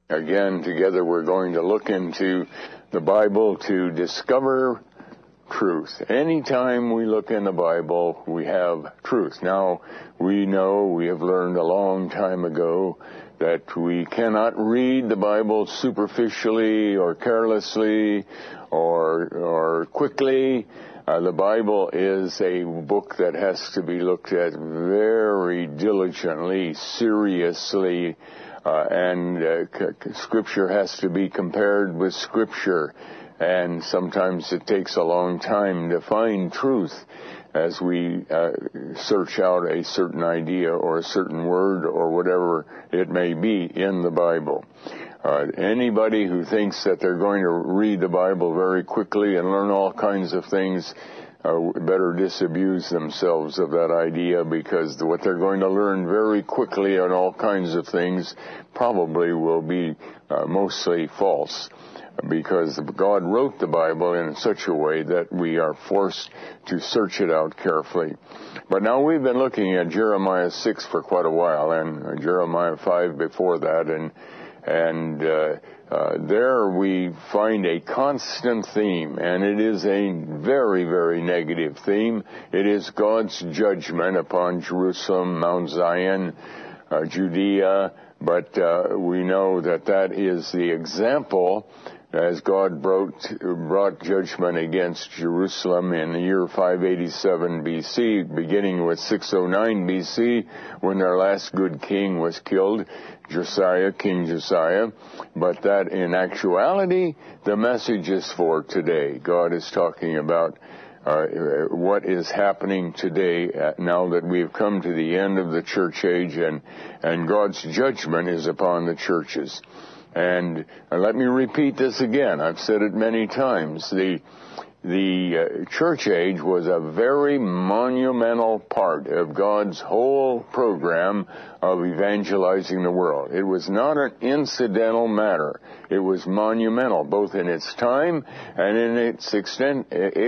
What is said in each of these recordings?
Again, together we're going to look into the Bible to discover truth. Anytime we look in the Bible, we have truth. Now, we know, we have learned a long time ago that we cannot read the Bible superficially or carelessly or quickly. The Bible is a book that has to be looked at very diligently, seriously, and Scripture has to be compared with Scripture. And sometimes it takes a long time to find truth as we search out a certain idea or a certain word or whatever it may be in the Bible. Anybody who thinks that they're going to read the Bible very quickly and learn all kinds of things better disabuse themselves of that idea, because what they're going to learn very quickly on all kinds of things probably will be mostly false, because God wrote the Bible in such a way that we are forced to search it out carefully. But now we've been looking at Jeremiah 6 for quite a while, and Jeremiah 5 before that, and there we find a constant theme, and it is a very, very negative theme. It is God's judgment upon Jerusalem, Mount Zion, Judea, but we know that that is the example as God brought judgment against Jerusalem in the year 587 BC, beginning with 609 BC, when their last good king was killed, King Josiah. But that in actuality, the message is for today. God is talking about what is happening today now that we've come to the end of the church age, and God's judgment is upon the churches. And let me repeat this again. I've said it many times. The church age was a very monumental part of God's whole program of evangelizing the world. It was not an incidental matter. It was monumental, both in its time and in its extent.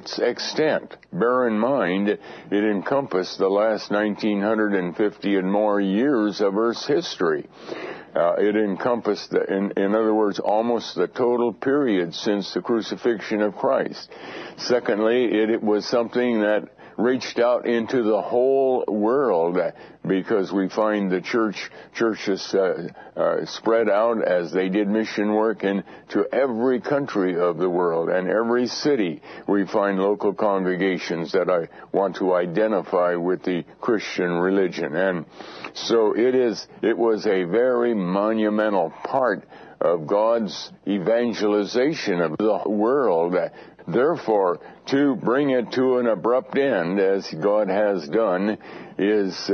Bear in mind, it encompassed the last 1950 and more years of Earth's history. It encompassed, in other words, almost the total period since the crucifixion of Christ. Secondly, it was something that reached out into the whole world, because we find the churches spread out as they did mission work into every country of the world, and every city we find local congregations that I want to identify with the Christian religion. And so it was a very monumental part of God's evangelization of the world. Therefore, to bring it to an abrupt end, as God has done, is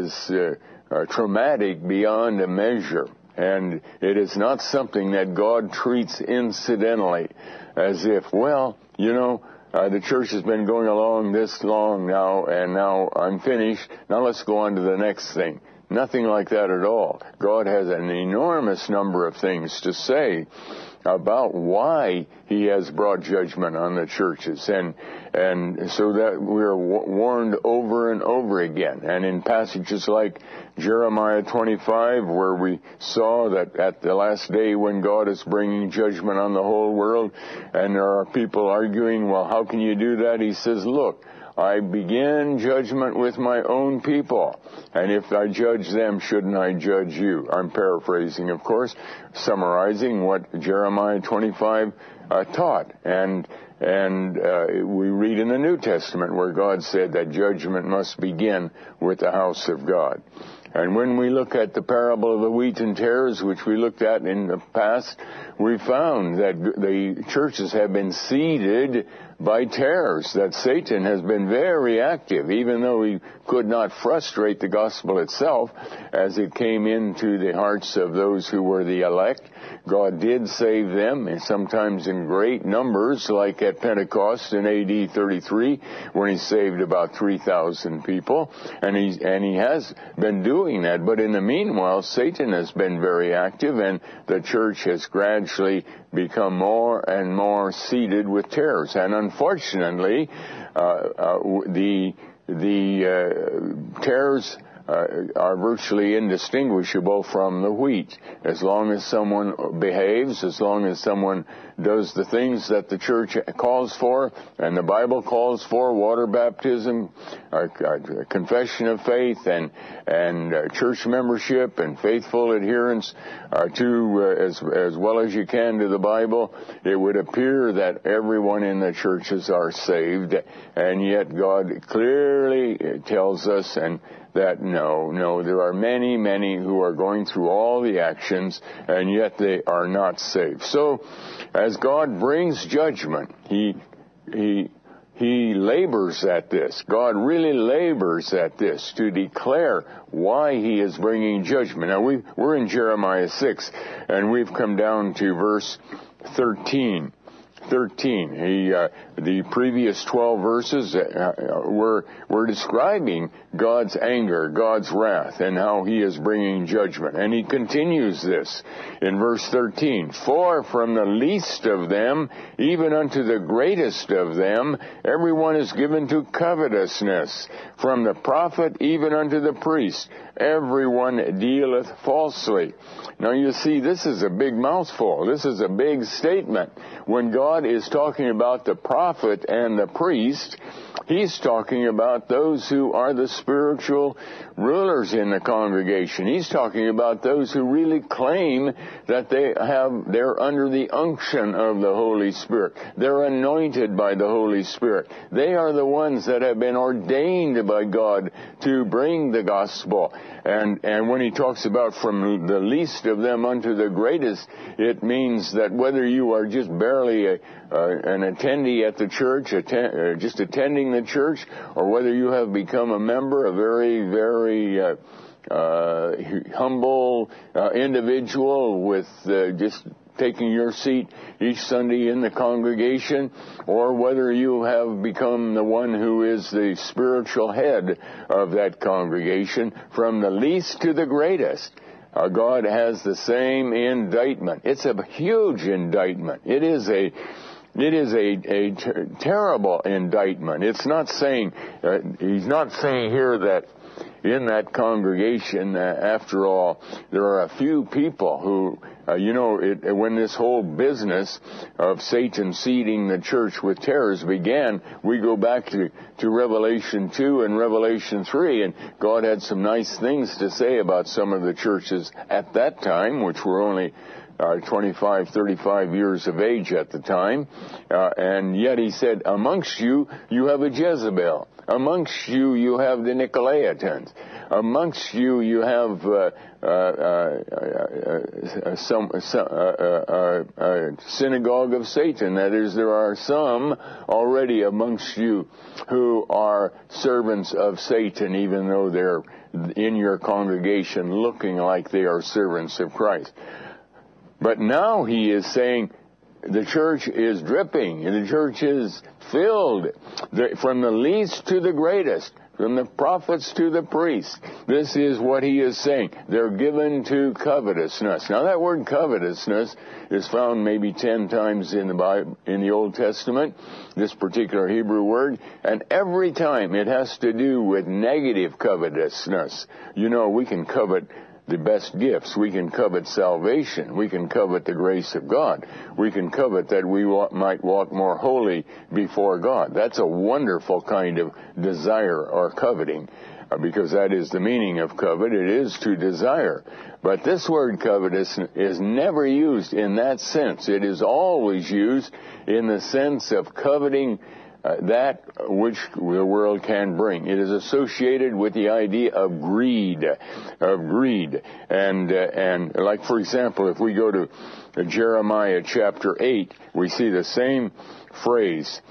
traumatic beyond a measure. And it is not something that God treats incidentally, as if, well, the church has been going along this long now, and now I'm finished. Now let's go on to the next thing. Nothing like that at all. God has an enormous number of things to say about why He has brought judgment on the churches, and so that we're warned over and over again. And in passages like Jeremiah 25, where we saw that at the last day when God is bringing judgment on the whole world, and there are people arguing, well, how can you do that? He says, look, I begin judgment with my own people, and if I judge them, shouldn't I judge you? I'm paraphrasing, of course, summarizing what Jeremiah 25 taught. And we read in the New Testament where God said that judgment must begin with the house of God. And when we look at the parable of the wheat and tares, which we looked at in the past, we found that the churches have been seeded by tares, that Satan has been very active, even though he could not frustrate the gospel itself as it came into the hearts of those who were the elect. God did save them, and sometimes in great numbers, like at Pentecost in AD 33, when He saved about 3,000 people, and he has been doing that. But in the meanwhile, Satan has been very active, and the church has gradually become more and more seeded with tares. And unfortunately, the tares are virtually indistinguishable from the wheat. As long as someone behaves, as long as someone does the things that the church calls for and the Bible calls for, water baptism, confession of faith, and church membership, and faithful adherence to as well as you can to the Bible, it would appear that everyone in the churches are saved, and yet God clearly tells us that no, there are many, many who are going through all the actions, and yet they are not saved. So, as God brings judgment, He labors at this. God really labors at this to declare why He is bringing judgment. Now, we're in Jeremiah 6, and we've come down to verse 13. The previous 12 verses were describing God's anger, God's wrath, and how He is bringing judgment. And He continues this in verse 13. For from the least of them, even unto the greatest of them, everyone is given to covetousness. From the prophet even unto the priest, everyone dealeth falsely. Now you see, this is a big mouthful. This is a big statement. When God is talking about the prophet and the priest, He's talking about those who are the spiritual rulers in the congregation. He's talking about those who really claim that they're under the unction of the Holy Spirit. They're anointed by the Holy Spirit. They are the ones that have been ordained by God to bring the gospel. And when He talks about from the least of them unto the greatest, it means that whether you are just barely an attendee at the church, just attending the church, or whether you have become a member, a very, very humble individual with just taking your seat each Sunday in the congregation, or whether you have become the one who is the spiritual head of that congregation, from the least to the greatest, God has the same indictment. It's a huge indictment. It is a terrible indictment. It's not saying, He's not saying here that in that congregation, after all, there are a few people who, when this whole business of Satan seeding the church with terrors began, we go back to Revelation 2 and Revelation 3, and God had some nice things to say about some of the churches at that time, which were only 25, 35 years of age at the time. And yet He said, amongst you, you have a Jezebel. Amongst you, you have the Nicolaitans. Amongst you, you have a synagogue of Satan. That is, there are some already amongst you who are servants of Satan, even though they're in your congregation looking like they are servants of Christ. But now He is saying the church is dripping, the church is filled, from the least to the greatest, from the prophets to the priests. This is what He is saying. They're given to covetousness. Now that word covetousness is found maybe 10 times in the Bible, in the Old Testament, this particular Hebrew word, and every time it has to do with negative covetousness. We can covet the best gifts. We can covet salvation. We can covet the grace of God. We can covet that we might walk more holy before God. That's a wonderful kind of desire or coveting, because that is the meaning of covet. It is to desire. But this word covetous is never used in that sense. It is always used in the sense of coveting that which the world can bring. It is associated with the idea of greed. And like, for example, if we go to Jeremiah chapter 8, we see the same phrase,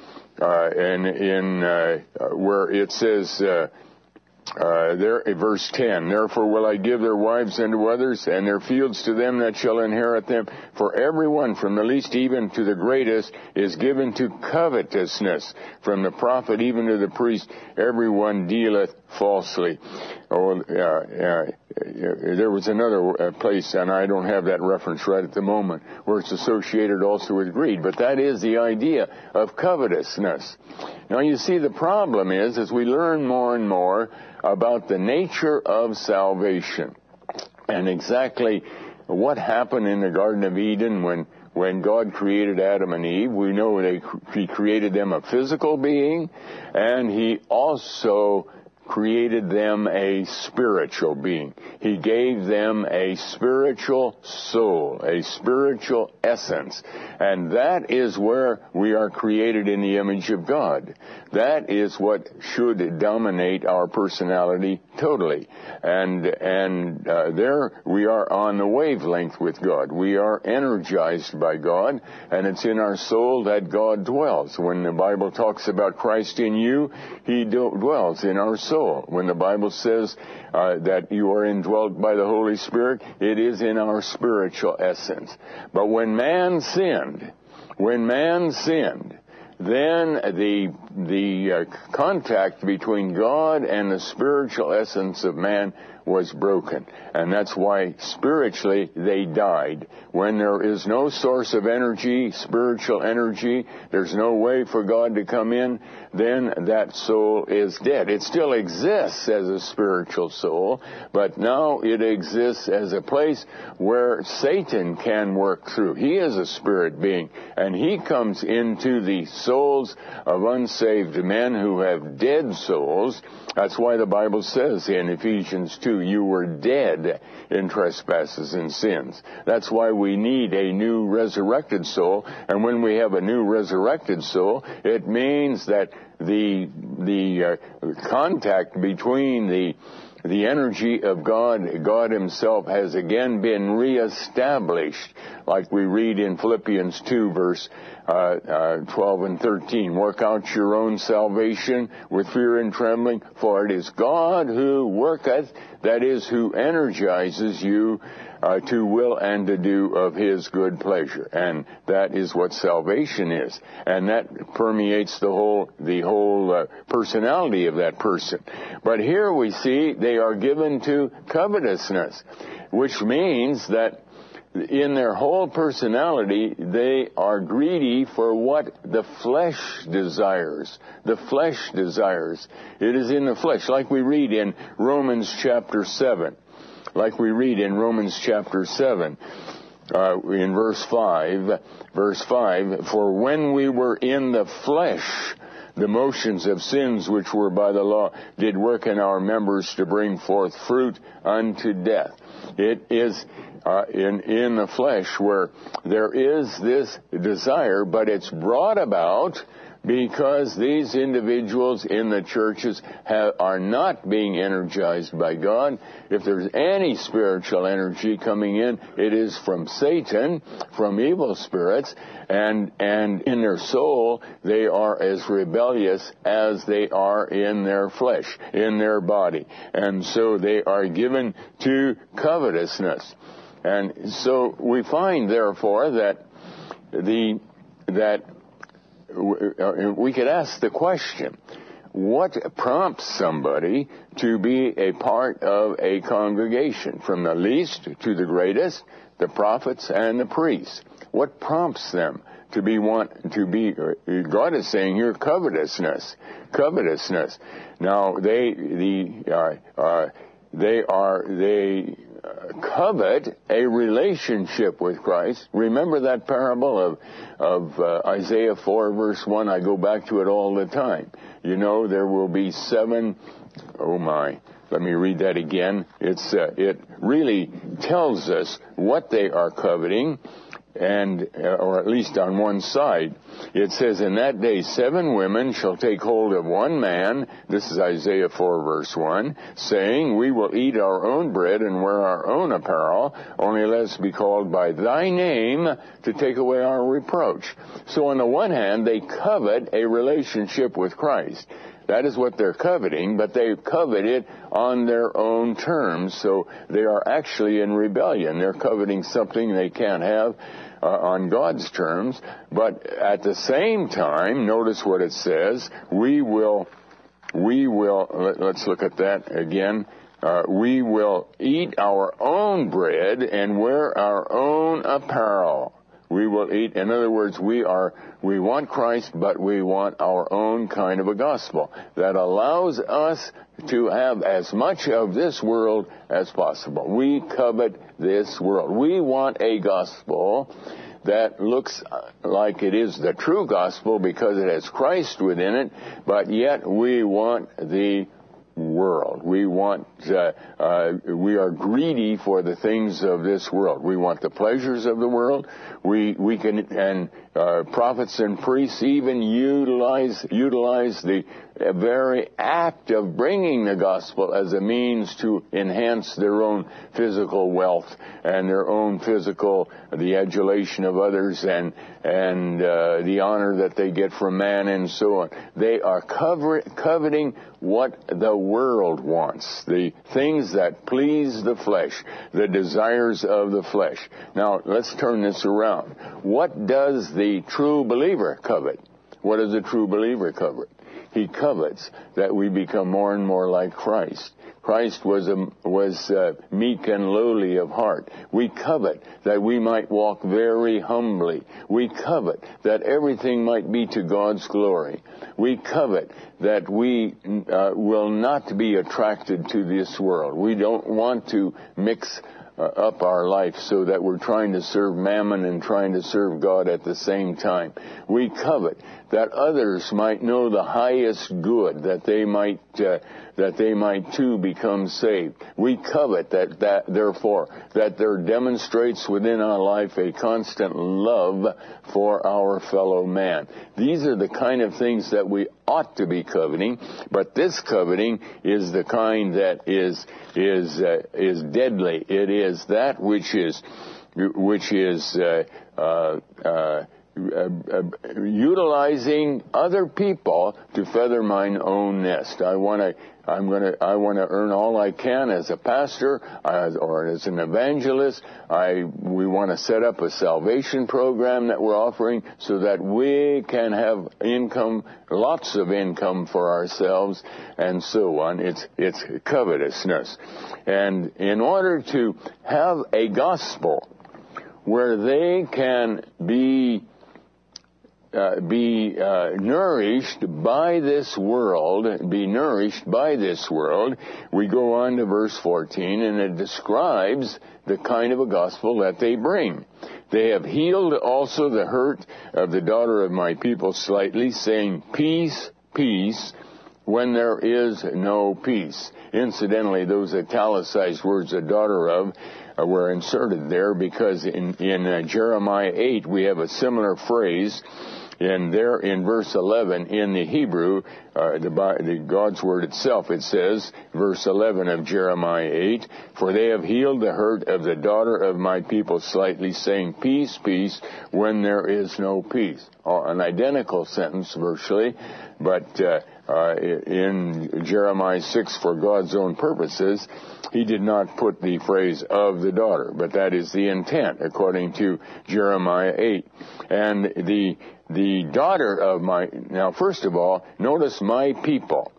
where it says, there, verse 10, therefore will I give their wives unto others, and their fields to them that shall inherit them. For everyone, from the least even to the greatest, is given to covetousness. From the prophet even to the priest, everyone dealeth falsely. there was another place, and I don't have that reference right at the moment, where it's associated also with greed. But that is the idea of covetousness. Now, you see, the problem is, as we learn more and more about the nature of salvation and exactly what happened in the Garden of Eden when God created Adam and Eve, we know He created them a physical being, and He also created them a spiritual being. He gave them a spiritual soul, a spiritual essence. And that is where we are created in the image of God. That is what should dominate our personality totally. And there we are on the wavelength with God. We are energized by God, and it's in our soul that God dwells. When the Bible talks about Christ in you, He dwells in our soul. When the Bible says that you are indwelt by the Holy Spirit, it is in our spiritual essence. But when man sinned, then the contact between God and the spiritual essence of man was broken. And that's why spiritually they died. When there is no source of energy, spiritual energy, there's no way for God to come in, then that soul is dead. It still exists as a spiritual soul, but now it exists as a place where Satan can work through. He is a spirit being, and he comes into the souls of unsaved men who have dead souls. That's why the Bible says in Ephesians 2, you were dead in trespasses and sins. That's why we need a new resurrected soul. And when we have a new resurrected soul, it means that the contact between the energy of God Himself has again been reestablished, like we read in Philippians 2, verse 12 and 13. Work out your own salvation with fear and trembling, for it is God who worketh, that is, who energizes you to will and to do of His good pleasure. And that is what salvation is. And that permeates the whole personality of that person. But here we see they are given to covetousness, which means that in their whole personality, they are greedy for what the flesh desires. The flesh desires. It is in the flesh, like we read in Romans chapter 7. Like we read in Romans chapter 7, in verse 5, for when we were in the flesh, the motions of sins which were by the law did work in our members to bring forth fruit unto death. It is in the flesh where there is this desire, but it's brought about because these individuals in the churches are not being energized by God. If there's any spiritual energy coming in, it is from Satan, from evil spirits, and in their soul, they are as rebellious as they are in their flesh, in their body. And so they are given to covetousness. And so we find, therefore, that we could ask the question, what prompts somebody to be a part of a congregation, from the least to the greatest, the prophets and the priests? What prompts them to be God is saying here, covetousness. Now, they covet a relationship with Christ. Remember that parable of Isaiah 4 verse 1? I go back to it all the time. You know, there will be 7, let me read that again. It really tells us what they are coveting, or at least on one side. It says, in that day 7 women shall take hold of one man, this is Isaiah 4 verse 1, saying, we will eat our own bread and wear our own apparel, only let us be called by thy name to take away our reproach. So on the one hand, they covet a relationship with Christ. That is what they're coveting, but they covet it on their own terms, so they are actually in rebellion. They're coveting something they can't have on God's terms, but at the same time, notice what it says, we will, let's look at that again, We will eat our own bread and wear our own apparel. We will eat. In other words, we want Christ, but we want our own kind of a gospel that allows us to have as much of this world as possible. We covet this world. We want a gospel that looks like it is the true gospel because it has Christ within it, but yet we want the world. We are greedy for the things of this world. We want the pleasures of the world. Prophets and priests even utilize the very act of bringing the gospel as a means to enhance their own physical wealth and their own the adulation of others and the honor that they get from man and so on. They are coveting what the world wants, the things that please the flesh, the desires of the flesh. Now, let's turn this around. What does the true believer covet? What does the true believer covet? He covets that we become more and more like Christ. Christ was meek and lowly of heart. We covet that we might walk very humbly. We covet that everything might be to God's glory. We covet that we will not be attracted to this world. We don't want to mix up our life so that we're trying to serve mammon and trying to serve God at the same time. We covet that others might know the highest good, that they might too become saved. We covet that therefore that there demonstrates within our life a constant love for our fellow man. These are the kind of things that we ought to be coveting, but this coveting is the kind that is deadly. It is that which is utilizing other people to feather mine own nest. I want to earn all I can as a pastor or as an evangelist. We want to set up a salvation program that we're offering so that we can have income, lots of income for ourselves, and so on. It's covetousness. And in order to have a gospel where they can be nourished by this world, we go on to verse 14, and it describes the kind of a gospel that they bring. They have healed also the hurt of the daughter of my people slightly, saying, peace, peace, when there is no peace. Incidentally, those italicized words, the daughter of, were inserted there because in Jeremiah 8 we have a similar phrase. And there in verse 11 in the Hebrew, the God's word itself, it says, verse 11 of Jeremiah 8, for they have healed the hurt of the daughter of my people slightly, saying, peace, peace, when there is no peace. An identical sentence virtually, but in Jeremiah 6, for God's own purposes, he did not put the phrase of the daughter, but that is the intent according to Jeremiah 8. And the daughter of now first of all, notice my people,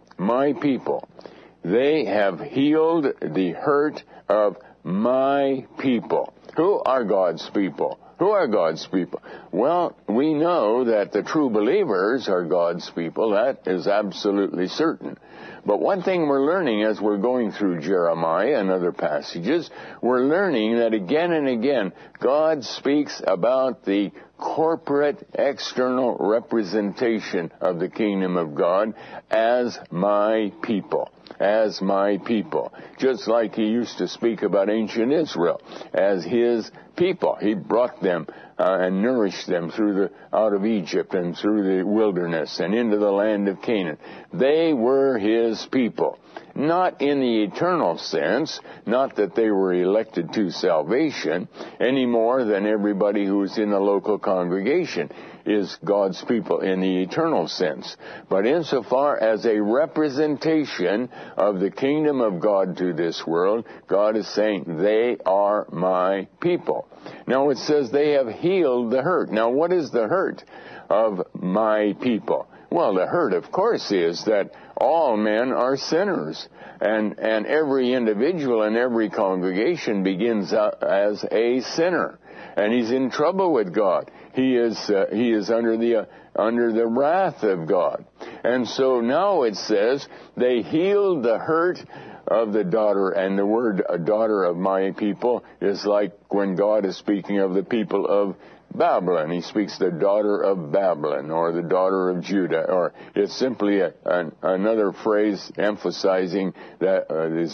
they have healed the hurt of my people. Who are God's people? Who are God's people? Well, we know that the true believers are God's people. That is absolutely certain. But one thing we're learning as we're going through Jeremiah and other passages, we're learning that again and again, God speaks about the corporate external representation of the kingdom of God as my people. As my people. Just like he used to speak about ancient Israel as his people. He brought them and nourished them out of Egypt and through the wilderness and into the land of Canaan. They were his people. Not in the eternal sense, not that they were elected to salvation, any more than everybody who's in the local congregation is God's people in the eternal sense. But insofar as a representation of the kingdom of God to this world, God is saying, they are my people. Now it says they have healed the hurt. Now what is the hurt of my people? Well, the hurt, of course, is that all men are sinners, and every individual in every congregation begins as a sinner, and he's in trouble with God. He is under the wrath of God. And so now it says, they healed the hurt of the daughter, and the word daughter of my people is like when God is speaking of the people of Babylon. He speaks the daughter of Babylon, or the daughter of Judah, or it's simply another phrase emphasizing that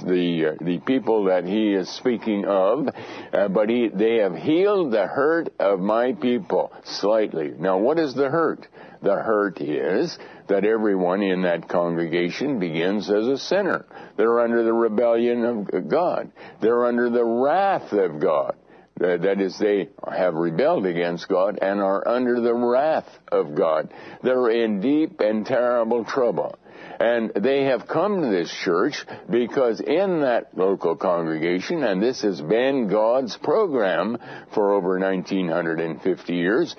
the people that he is speaking of. But they have healed the hurt of my people slightly. Now, what is the hurt? The hurt is that everyone in that congregation begins as a sinner. They're under the rebellion of God. They're under the wrath of God. That is, they have rebelled against God and are under the wrath of God. They're in deep and terrible trouble. And they have come to this church because in that local congregation, and this has been God's program for over 1950 years,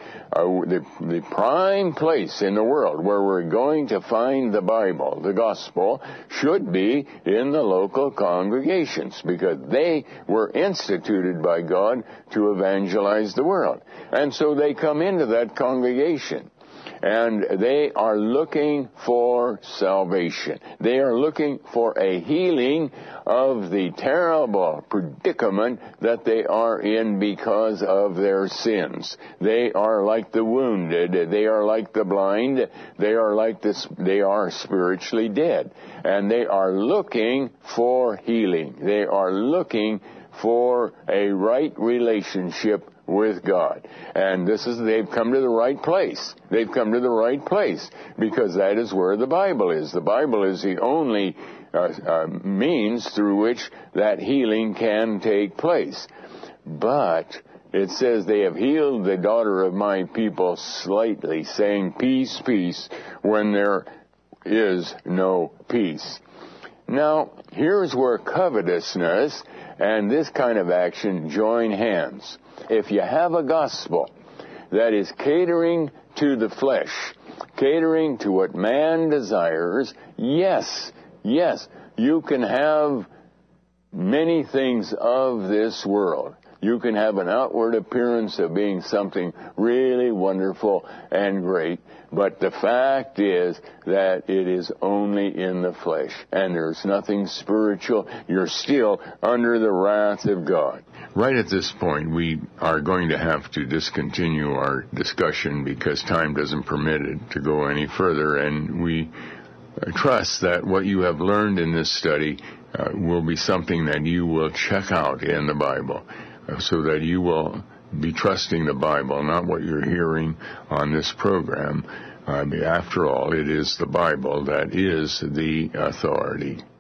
the prime place in the world where we're going to find the Bible, the gospel, should be in the local congregations, because they were instituted by God to evangelize the world. And so they come into that congregation, and they are looking for salvation. They are looking for a healing of the terrible predicament that they are in because of their sins. They are like the wounded. They are like the blind. They are spiritually dead. And they are looking for healing. They are looking for a right relationship with God. And they've come to the right place. They've come to the right place because that is where the Bible is. The Bible is the only means through which that healing can take place. But it says they have healed the daughter of my people slightly, saying, peace, peace, when there is no peace. Now, here's where covetousness and this kind of action join hands. If you have a gospel that is catering to the flesh, catering to what man desires, yes, you can have many things of this world. You can have an outward appearance of being something really wonderful and great, but the fact is that it is only in the flesh, and there's nothing spiritual. You're still under the wrath of God. Right at this point, we are going to have to discontinue our discussion because time doesn't permit it to go any further, and we trust that what you have learned in this study will be something that you will check out in the Bible, so that you will be trusting the Bible, not what you're hearing on this program. After all, it is the Bible that is the authority.